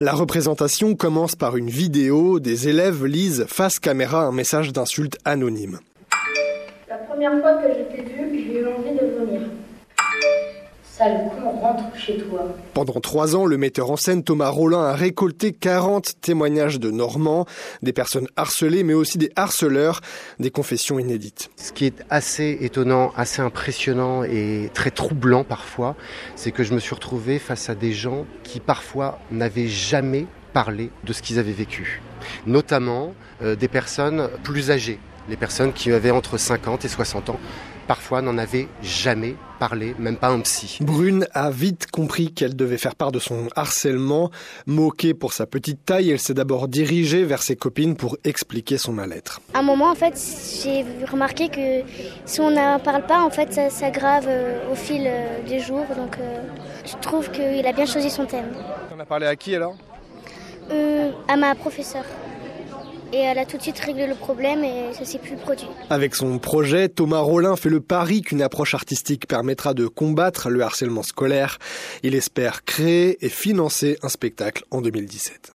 La représentation commence par une vidéo. Des élèves lisent face caméra un message d'insulte anonyme. La première fois que je t'ai vu, j'ai eu envie de vomir. Sale con, rentre chez toi. Pendant 3 ans, le metteur en scène Thomas Rolin a récolté 40 témoignages de Normands, des personnes harcelées mais aussi des harceleurs, des confessions inédites. Ce qui est assez étonnant, assez impressionnant et très troublant parfois, c'est que je me suis retrouvé face à des gens qui parfois n'avaient jamais parlé de ce qu'ils avaient vécu. Notamment des personnes plus âgées, les personnes qui avaient entre 50 et 60 ans. Parfois n'en avait jamais parlé, même pas un psy. Brune a vite compris qu'elle devait faire part de son harcèlement. Moquée pour sa petite taille, elle s'est d'abord dirigée vers ses copines pour expliquer son mal-être. À un moment, en fait, j'ai remarqué que si on n'en parle pas, en fait, ça s'aggrave au fil des jours. Donc, je trouve qu'il a bien choisi son thème. On a parlé à qui alors ? À ma professeure. Et elle a tout de suite réglé le problème et ça s'est plus produit. Avec son projet, Thomas Rolin fait le pari qu'une approche artistique permettra de combattre le harcèlement scolaire. Il espère créer et financer un spectacle en 2017.